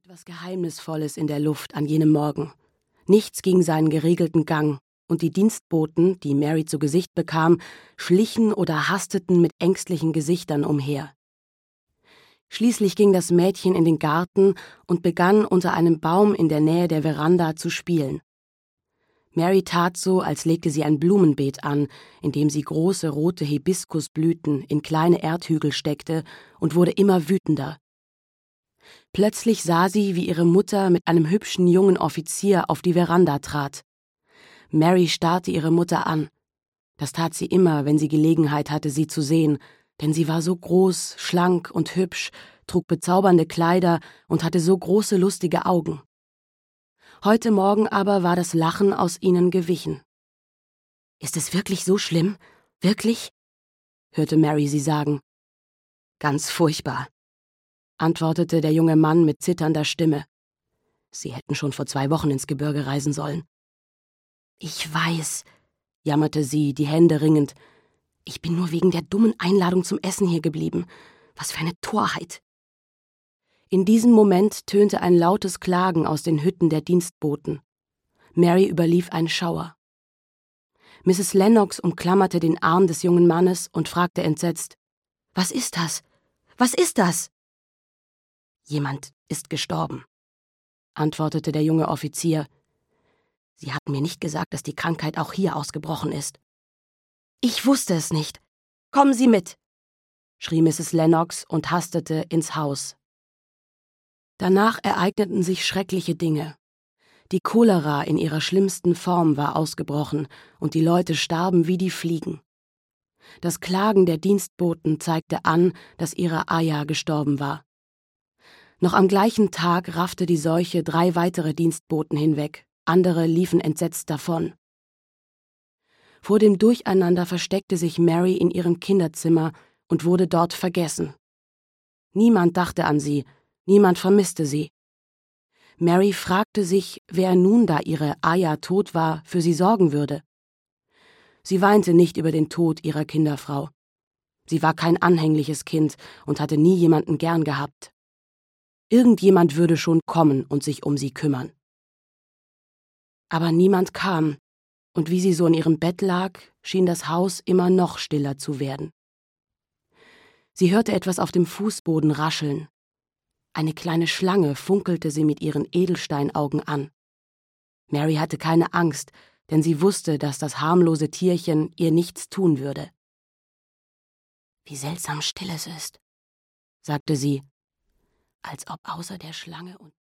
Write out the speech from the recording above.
etwas Geheimnisvolles in der Luft an jenem Morgen. Nichts ging seinen geregelten Gang, und die Dienstboten, die Mary zu Gesicht bekam, schlichen oder hasteten mit ängstlichen Gesichtern umher. Schließlich ging das Mädchen in den Garten und begann unter einem Baum in der Nähe der Veranda zu spielen. Mary tat so, als legte sie ein Blumenbeet an, in dem sie große rote Hibiskusblüten in kleine Erdhügel steckte, und wurde immer wütender. Plötzlich sah sie, wie ihre Mutter mit einem hübschen jungen Offizier auf die Veranda trat. Mary starrte ihre Mutter an. Das tat sie immer, wenn sie Gelegenheit hatte, sie zu sehen, denn sie war so groß, schlank und hübsch, trug bezaubernde Kleider und hatte so große, lustige Augen. Heute Morgen aber war das Lachen aus ihnen gewichen. »Ist es wirklich so schlimm? Wirklich?« hörte Mary sie sagen. »Ganz furchtbar«, antwortete der junge Mann mit zitternder Stimme. Sie hätten schon vor 2 Wochen ins Gebirge reisen sollen. »Ich weiß«, jammerte sie, die Hände ringend. »Ich bin nur wegen der dummen Einladung zum Essen hier geblieben. Was für eine Torheit!« In diesem Moment tönte ein lautes Klagen aus den Hütten der Dienstboten. Mary überlief ein Schauer. Mrs. Lennox umklammerte den Arm des jungen Mannes und fragte entsetzt: »Was ist das? Was ist das?« »Jemand ist gestorben«, antwortete der junge Offizier. »Sie hatten mir nicht gesagt, dass die Krankheit auch hier ausgebrochen ist.« »Ich wusste es nicht. Kommen Sie mit«, schrie Mrs. Lennox und hastete ins Haus. Danach ereigneten sich schreckliche Dinge. Die Cholera in ihrer schlimmsten Form war ausgebrochen, und die Leute starben wie die Fliegen. Das Klagen der Dienstboten zeigte an, dass ihre Aya gestorben war. Noch am gleichen Tag raffte die Seuche 3 weitere Dienstboten hinweg, andere liefen entsetzt davon. Vor dem Durcheinander versteckte sich Mary in ihrem Kinderzimmer und wurde dort vergessen. Niemand dachte an sie, niemand vermisste sie. Mary fragte sich, wer nun, da ihre Aya tot war, für sie sorgen würde. Sie weinte nicht über den Tod ihrer Kinderfrau. Sie war kein anhängliches Kind und hatte nie jemanden gern gehabt. Irgendjemand würde schon kommen und sich um sie kümmern. Aber niemand kam, und wie sie so in ihrem Bett lag, schien das Haus immer noch stiller zu werden. Sie hörte etwas auf dem Fußboden rascheln. Eine kleine Schlange funkelte sie mit ihren Edelsteinaugen an. Mary hatte keine Angst, denn sie wusste, dass das harmlose Tierchen ihr nichts tun würde. »Wie seltsam still es ist«, sagte sie, als ob außer der Schlange und